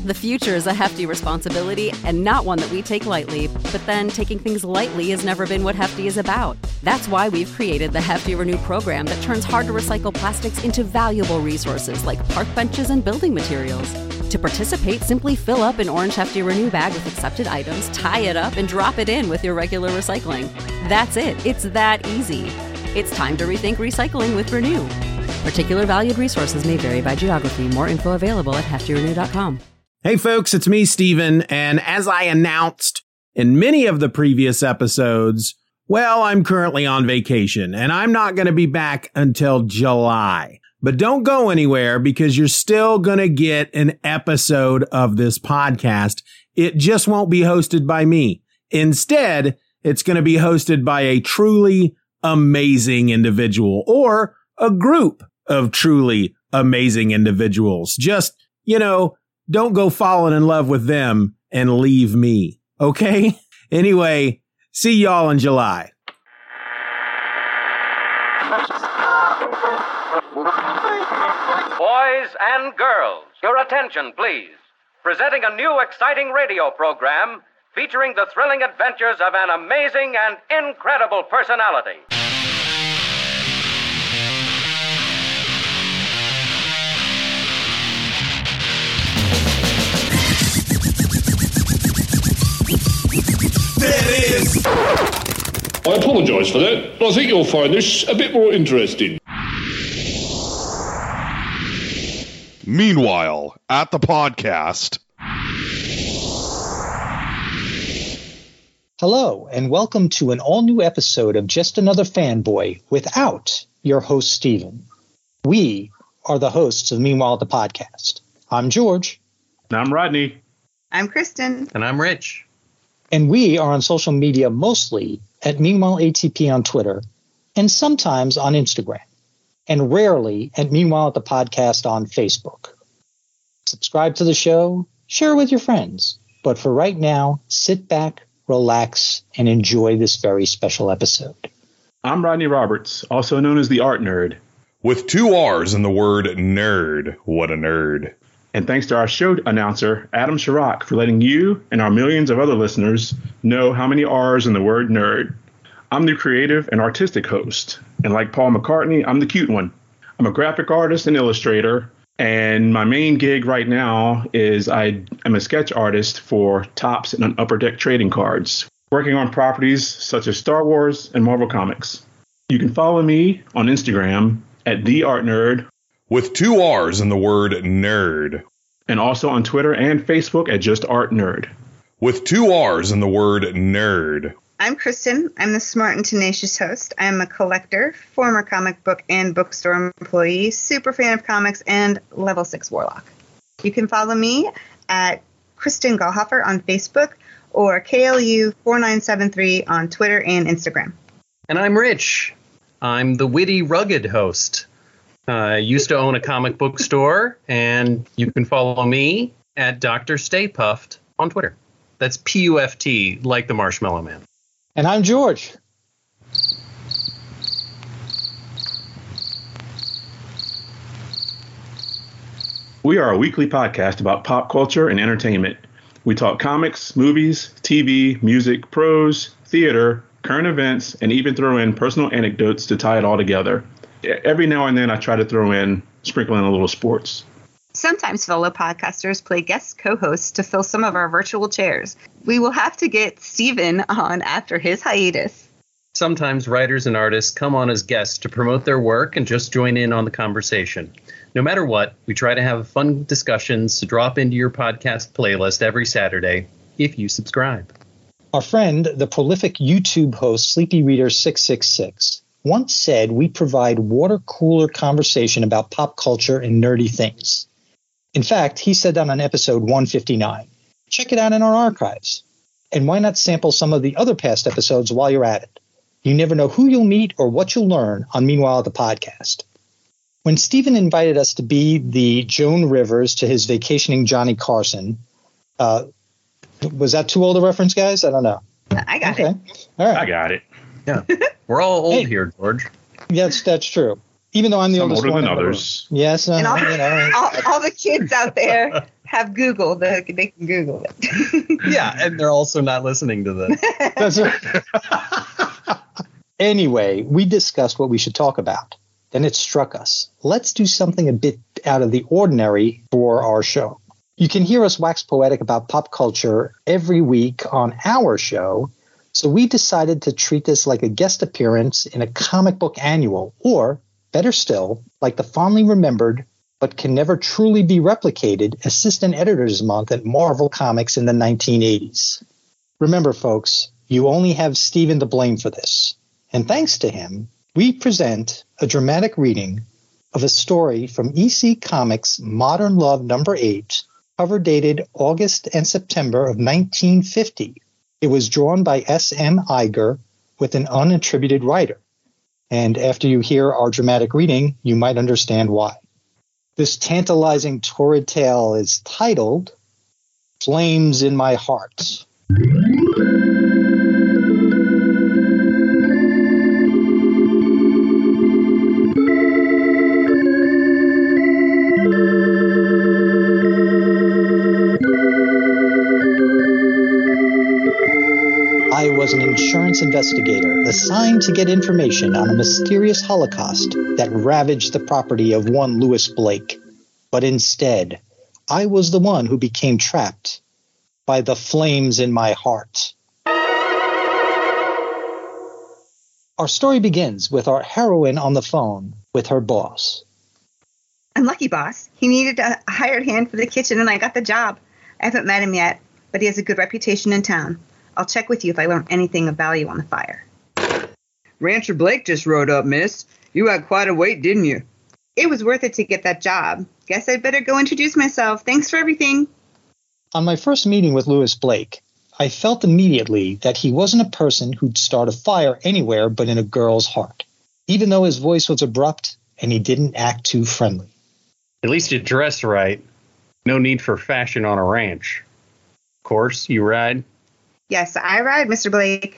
The future is a hefty responsibility and not one that we take lightly, but then taking things lightly has never been what Hefty is about. That's why we've created the Hefty Renew program that turns hard-to-recycle plastics into valuable resources like park benches and building materials. To participate, simply fill up an orange Hefty Renew bag with accepted items, tie it up, and drop it in with your regular recycling. That's it. It's that easy. It's time to rethink recycling with Renew. Particular valued resources may vary by geography. More info available at heftyrenew.com. Hey folks, it's me, Steven, and as I announced in many of the previous episodes, well, I'm currently on vacation, and I'm not going to be back until July. But don't go anywhere because you're still going to get an episode of this podcast. It just won't be hosted by me. Instead, it's going to be hosted by a truly amazing individual or a group of truly amazing individuals. Just, don't go falling in love with them and leave me. Okay? Anyway, see y'all in July. Boys and girls, your attention, please. Presenting a new exciting radio program featuring the thrilling adventures of an amazing and incredible personality. There it is. I apologise for that. I think you'll find this a bit more interesting. Meanwhile, at the podcast. Hello, and welcome to an all-new episode of Just Another Fanboy without your host, Steven. We are the hosts of Meanwhile at the podcast. I'm George. And I'm Rodney. I'm Kristen. And I'm Rich. And we are on social media mostly at Meanwhile ATP on Twitter and sometimes on Instagram, and rarely at Meanwhile at the podcast on Facebook. Subscribe to the show, share with your friends. But for right now, sit back, relax, and enjoy this very special episode. I'm Rodney Roberts, also known as the Art Nerd. With 2 R's in the word nerd. What a nerd. And thanks to our show announcer, Adam Chirac, for letting you and our millions of other listeners know how many R's in the word nerd. I'm the creative and artistic host. And like Paul McCartney, I'm the cute one. I'm a graphic artist and illustrator. And my main gig right now is I am a sketch artist for Topps and Upper Deck trading cards, working on properties such as Star Wars and Marvel Comics. You can follow me on Instagram at TheArtNerd. With 2 R's in the word nerd. And also on Twitter and Facebook at Just Art Nerd. With 2 R's in the word nerd. I'm Kristen. I'm the smart and tenacious host. I am a collector, former comic book and bookstore employee, super fan of comics, and level 6 warlock. You can follow me at Kristen Gallhofer on Facebook or KLU4973 on Twitter and Instagram. And I'm Rich. I'm the witty, rugged host. I used to own a comic book store, and you can follow me at Dr. Stay Puffed on Twitter. That's Puft, like the Marshmallow Man. And I'm George. We are a weekly podcast about pop culture and entertainment. We talk comics, movies, TV, music, prose, theater, current events, and even throw in personal anecdotes to tie it all together. Every now and then I try to sprinkle in a little sports. Sometimes fellow podcasters play guest co-hosts to fill some of our virtual chairs. We will have to get Steven on after his hiatus. Sometimes writers and artists come on as guests to promote their work and just join in on the conversation. No matter what, we try to have fun discussions to drop into your podcast playlist every Saturday if you subscribe. Our friend, the prolific YouTube host Sleepy Reader 666, once said we provide water cooler conversation about pop culture and nerdy things. In fact, he said that on episode 159. Check it out in our archives. And why not sample some of the other past episodes while you're at it? You never know who you'll meet or what you'll learn on Meanwhile at the podcast. When Steven invited us to be the Joan Rivers to his vacationing Johnny Carson, was that too old a reference, guys? I don't know. I got it. All right. I got it. Yeah. We're all old here, George. Yes, that's true. Even though I'm the oldest older one than in the others. room. Yes, And all the kids out there have Google. They can Google it. Yeah, and they're also not listening to this. That's right. Anyway, we discussed what we should talk about. Then it struck us. Let's do something a bit out of the ordinary for our show. You can hear us wax poetic about pop culture every week on our show, so we decided to treat this like a guest appearance in a comic book annual, or, better still, like the fondly remembered but can never truly be replicated Assistant Editors Month at Marvel Comics in the 1980s. Remember, folks, you only have Steven to blame for this. And thanks to him, we present a dramatic reading of a story from EC Comics Modern Love number 8, cover dated August and September of 1950. It was drawn by S.M. Iger with an unattributed writer. And after you hear our dramatic reading, you might understand why. This tantalizing torrid tale is titled Flames in My Heart. I was an insurance investigator assigned to get information on a mysterious Holocaust that ravaged the property of one Louis Blake. But instead, I was the one who became trapped by the flames in my heart. Our story begins with our heroine on the phone with her boss. Unlucky, boss. He needed a hired hand for the kitchen, and I got the job. I haven't met him yet, but he has a good reputation in town. I'll check with you if I learn anything of value on the fire. Rancher Blake just rode up, miss. You had quite a wait, didn't you? It was worth it to get that job. Guess I'd better go introduce myself. Thanks for everything. On my first meeting with Louis Blake, I felt immediately that he wasn't a person who'd start a fire anywhere but in a girl's heart, even though his voice was abrupt and he didn't act too friendly. At least you dress right. No need for fashion on a ranch. Of course, you ride? Yes, I ride, Mr. Blake.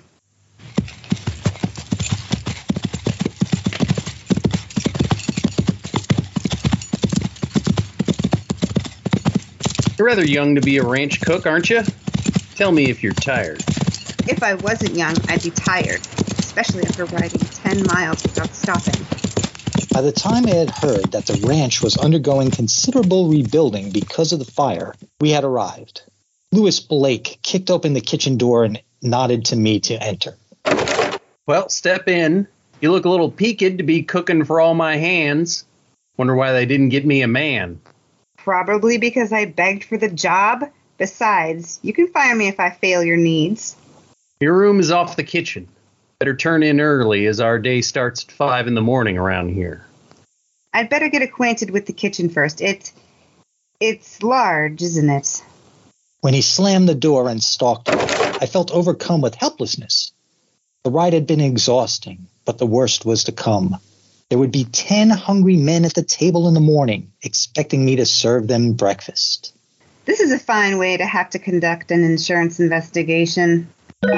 You're rather young to be a ranch cook, aren't you? Tell me if you're tired. If I wasn't young, I'd be tired, especially after riding 10 miles without stopping. By the time I had heard that the ranch was undergoing considerable rebuilding because of the fire, we had arrived. Louis Blake kicked open the kitchen door and nodded to me to enter. Well, step in. You look a little peaked to be cooking for all my hands. Wonder why they didn't get me a man. Probably because I begged for the job. Besides, you can fire me if I fail your needs. Your room is off the kitchen. Better turn in early as our day starts at 5 in the morning around here. I'd better get acquainted with the kitchen first. It's large, isn't it? When he slammed the door and stalked out, I felt overcome with helplessness. The ride had been exhausting, but the worst was to come. There would be 10 hungry men at the table in the morning, expecting me to serve them breakfast. This is a fine way to have to conduct an insurance investigation.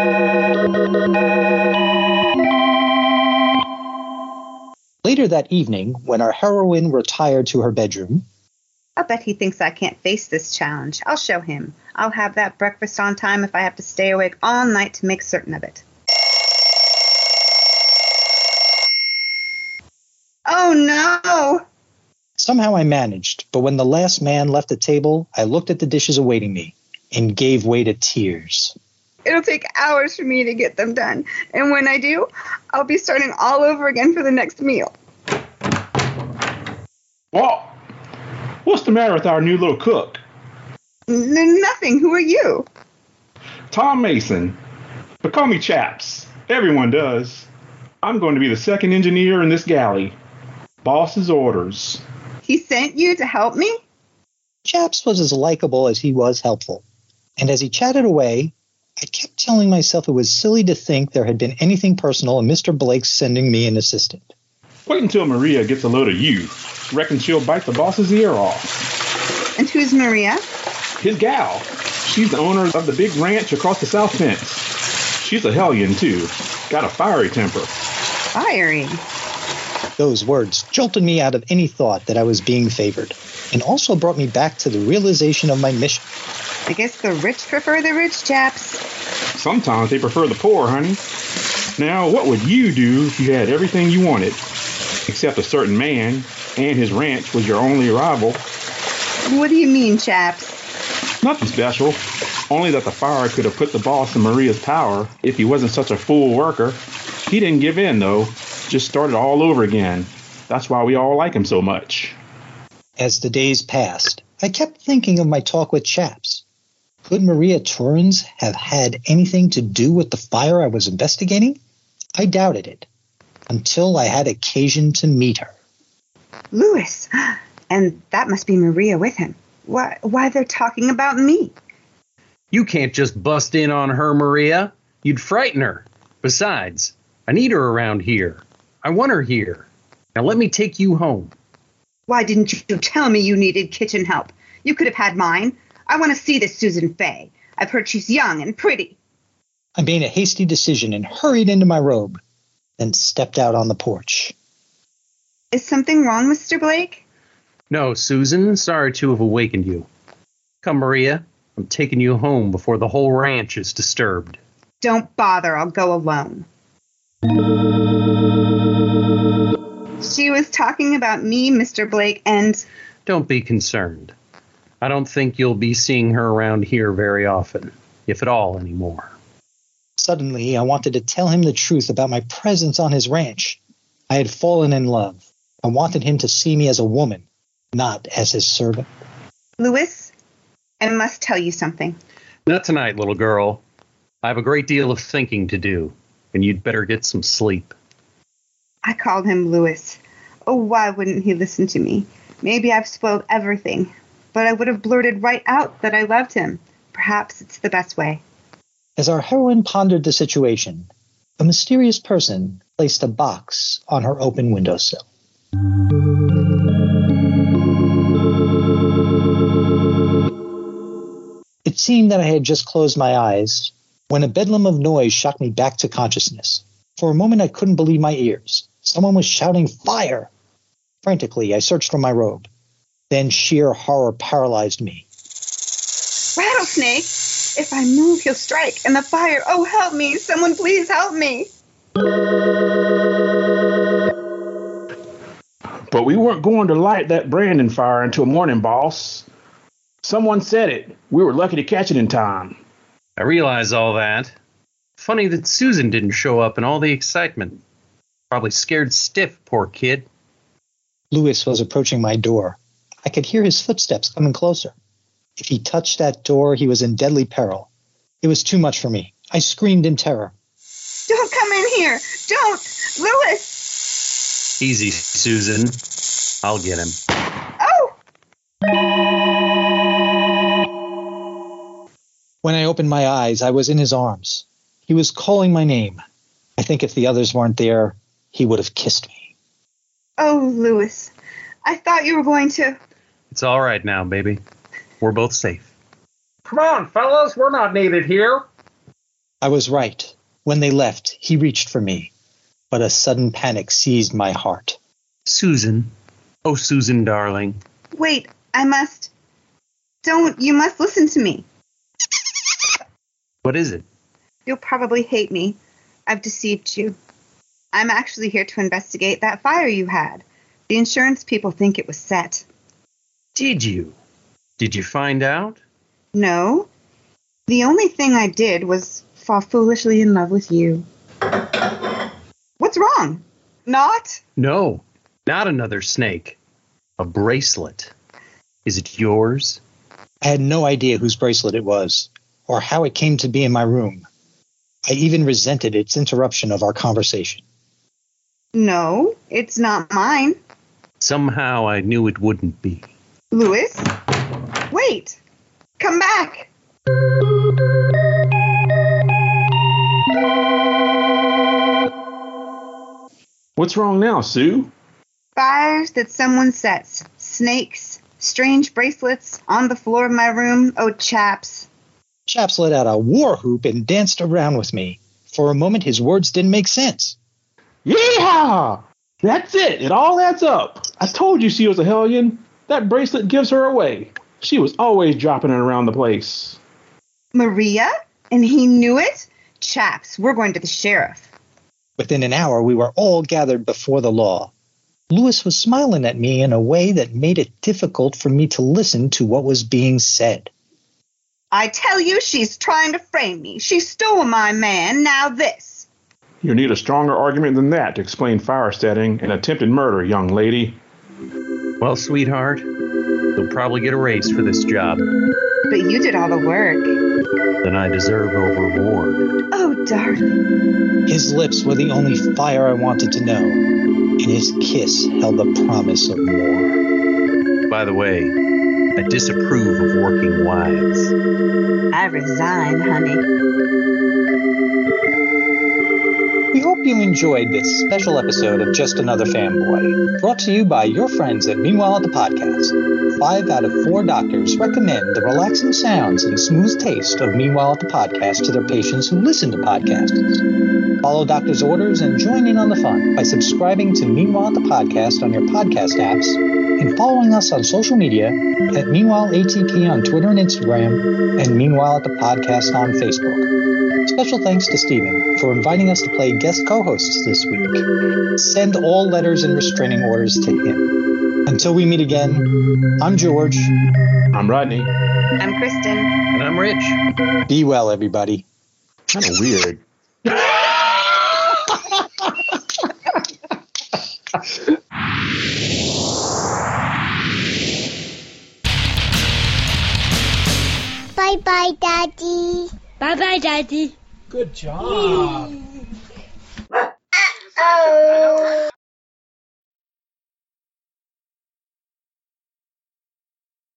Later that evening, when our heroine retired to her bedroom, I'll bet he thinks I can't face this challenge. I'll show him. I'll have that breakfast on time if I have to stay awake all night to make certain of it. Oh, no! Somehow I managed, but when the last man left the table, I looked at the dishes awaiting me and gave way to tears. It'll take hours for me to get them done, and when I do, I'll be starting all over again for the next meal. Well, what's the matter with our new little cook? Nothing. Who are you? Tom Mason. But call me Chaps. Everyone does. I'm going to be the second engineer in this galley. Boss's orders. He sent you to help me? Chaps was as likable as he was helpful. And as he chatted away, I kept telling myself it was silly to think there had been anything personal in Mr. Blake's sending me an assistant. Wait until Maria gets a load of you. Reckon she'll bite the boss's ear off. And who's Maria? His gal. She's the owner of the big ranch across the south fence. She's a hellion, too. Got a fiery temper. Fiery? Those words jolted me out of any thought that I was being favored. and also brought me back to the realization of my mission. I guess the rich prefer the rich chaps. Sometimes they prefer the poor, honey. Now, what would you do if you had everything you wanted? Except a certain man, and his ranch was your only rival. What do you mean, chaps? Nothing special. Only that the fire could have put the boss in Maria's power if he wasn't such a fool worker. He didn't give in, though. Just started all over again. That's why we all like him so much. As the days passed, I kept thinking of my talk with Chaps. Could Maria Torrens have had anything to do with the fire I was investigating? I doubted it, until I had occasion to meet her. Louis, and that must be Maria with him. Why they're talking about me? You can't just bust in on her, Maria. You'd frighten her. Besides, I need her around here. I want her here. Now let me take you home. Why didn't you tell me you needed kitchen help? You could have had mine. I want to see this Susan Fay. I've heard she's young and pretty. I made a hasty decision and hurried into my robe, then stepped out on the porch. Is something wrong, Mr. Blake? No, Susan. Sorry to have awakened you. Come, Maria. I'm taking you home before the whole ranch is disturbed. Don't bother. I'll go alone. She was talking about me, Mr. Blake, and... Don't be concerned. I don't think you'll be seeing her around here very often, if at all anymore. Suddenly, I wanted to tell him the truth about my presence on his ranch. I had fallen in love. I wanted him to see me as a woman, not as his servant. Louis, I must tell you something. Not tonight, little girl. I have a great deal of thinking to do, and you'd better get some sleep. I called him Louis. Oh, why wouldn't he listen to me? Maybe I've spoiled everything, but I would have blurted right out that I loved him. Perhaps it's the best way. As our heroine pondered the situation, a mysterious person placed a box on her open windowsill. It seemed that I had just closed my eyes when a bedlam of noise shocked me back to consciousness. For a moment, I couldn't believe my ears. Someone was shouting, "Fire!" Frantically, I searched for my robe. Then sheer horror paralyzed me. Rattlesnake! If I move, he'll strike. And the fire! Oh, help me! Someone please help me! But we weren't going to light that Brandon fire until morning, boss. Someone said it. We were lucky to catch it in time. I realize all that. Funny that Susan didn't show up in all the excitement. Probably scared stiff, poor kid. Louis was approaching my door. I could hear his footsteps coming closer. If he touched that door, he was in deadly peril. It was too much for me. I screamed in terror. Don't come in here! Don't! Louis! Easy, Susan. I'll get him. Oh! When I opened my eyes, I was in his arms. He was calling my name. I think if the others weren't there, he would have kissed me. Oh, Louis. I thought you were going to... It's all right now, baby. We're both safe. Come on, fellas. We're not needed here. I was right. When they left, he reached for me. But a sudden panic seized my heart. Susan. Oh, Susan, darling. Wait, I must... Don't. You must listen to me. What is it? You'll probably hate me. I've deceived you. I'm actually here to investigate that fire you had. The insurance people think it was set. Did you? Did you find out? No. The only thing I did was fall foolishly in love with you. What's wrong? Not? No, not another snake. A bracelet. Is it yours? I had no idea whose bracelet it was, or how it came to be in my room. I even resented its interruption of our conversation. No, it's not mine. Somehow I knew it wouldn't be. Louis? Wait! Come back! What's wrong now, Sue? Fires that someone sets. Snakes. Strange bracelets on the floor of my room. Oh, Chaps. Chaps let out a war whoop and danced around with me. For a moment, his words didn't make sense. Yeehaw! That's it. It all adds up. I told you she was a hellion. That bracelet gives her away. She was always dropping it around the place. Maria? And he knew it? Chaps, we're going to the sheriff. Within an hour, we were all gathered before the law. Lewis was smiling at me in a way that made it difficult for me to listen to what was being said. I tell you, she's trying to frame me. She stole my man, now this. You need a stronger argument than that to explain fire setting and attempted murder, young lady. Well, sweetheart, you'll probably get a raise for this job. But you did all the work. Then I deserve a reward. Oh, darling. His lips were the only fire I wanted to know, and his kiss held the promise of more. By the way, I disapprove of working wives. I resign, honey. We hope you enjoyed this special episode of Just Another Fanboy, brought to you by your friends at Meanwhile at the Podcast. 5 out of 4 doctors recommend the relaxing sounds and smooth taste of Meanwhile at the Podcast to their patients who listen to podcasts. Follow doctors' orders and join in on the fun by subscribing to Meanwhile at the Podcast on your podcast apps and following us on social media at Meanwhile ATP on Twitter and Instagram and Meanwhile at the Podcast on Facebook. Special thanks to Stephen for inviting us to play guest co-hosts this week. Send all letters and restraining orders to him. Until we meet again, I'm George. I'm Rodney. I'm Kristen. And I'm Rich. Be well, everybody. Kind of weird. Bye-bye, Daddy. Bye-bye, Daddy. Good job. Oh.